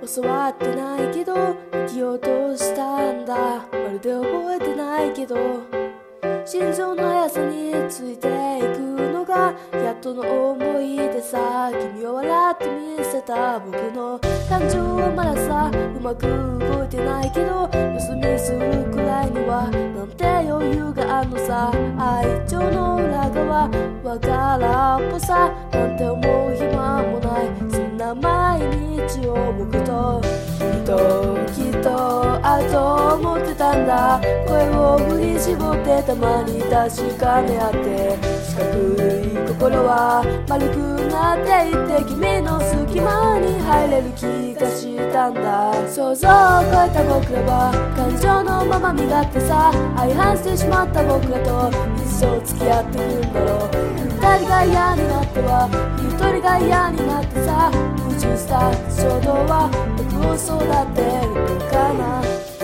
教わってないけど生きようとしたんだ。まるで覚えてないけど心臓の速さについていくのがやっとの思い出さ。君を笑って見せた僕の感情はまださ、うまく動いてないけどよそ見するくらいにはなんて余裕があんのさ。愛情の裏側わからんぽさなんて思う暇もない。そんな毎日を僕ときっとあると思ってたんだ。声を振り絞ってたまに確かめ合って四角い心は丸くなっていって君の隙間に入れる気がしたんだ。想像を超えた僕らは感情のまま身勝手さ。相反してしまった僕らと一生付き合ってくんだろう。二人が嫌になっては一人が嫌になってさ。矛盾した衝動は僕を育てるのかな。